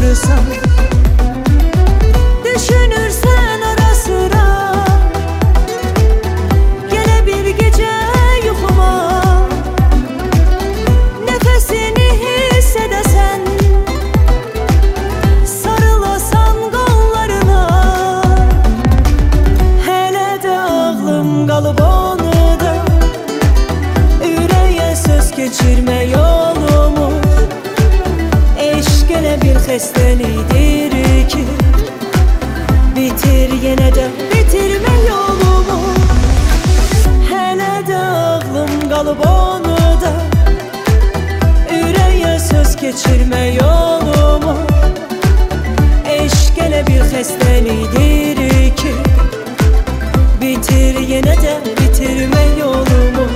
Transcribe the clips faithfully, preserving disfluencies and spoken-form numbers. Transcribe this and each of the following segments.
alırsan. Düşünürsen ara sıra gele bir gece yuxuma, nefesini hissedesen, sarılasan qollarına. Hələ də ağlım qalıb onu da, ürəyə söz keçirmə yolumuz. Eşq elə bir xəstəlikdir ki, bitir yenə də bitirmə yolumu. Hələ də ağlım qalıb onu da, ürəyə söz keçirmə yolumu. Eşq elə bir xəstəlikdir ki, bitir yenə də bitirmə yolumu.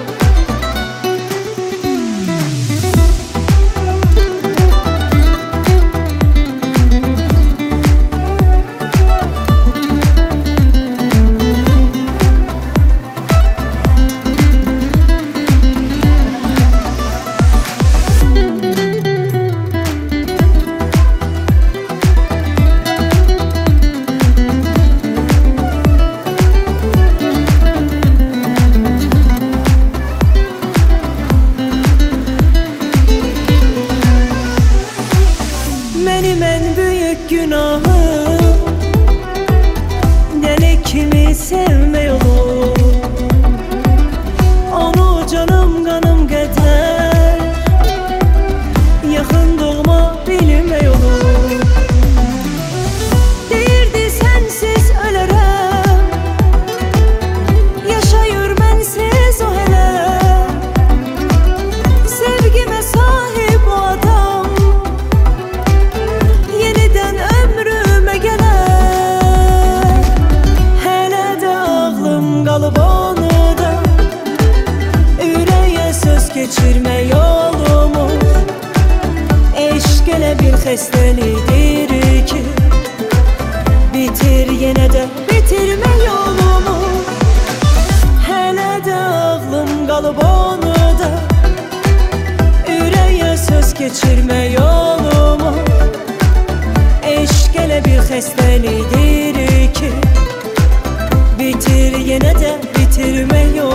Mənim ən böyük günahım dəli kimi sevmək olur. Onu canım qanım qədər yaxın doğma bilmək olur. Deyirdi sənsiz ölərəm, yaşayır mənsiz o hələ. Sevgimə sahib o adam yeniden ömrüme gelir. Hələ də ağlım qalıb onu da, ürəyə söz keçirmə yolumuz. Eşq elə bir xəstəlikdir ki, bitir yenə də bitirmə yolumu. Hələ də ağlım qalıb onu da, ürəyə söz keçirmə yolumu. Eşq elə bir xəstəlikdir ki, bitir yenə də bitirmə yolumu.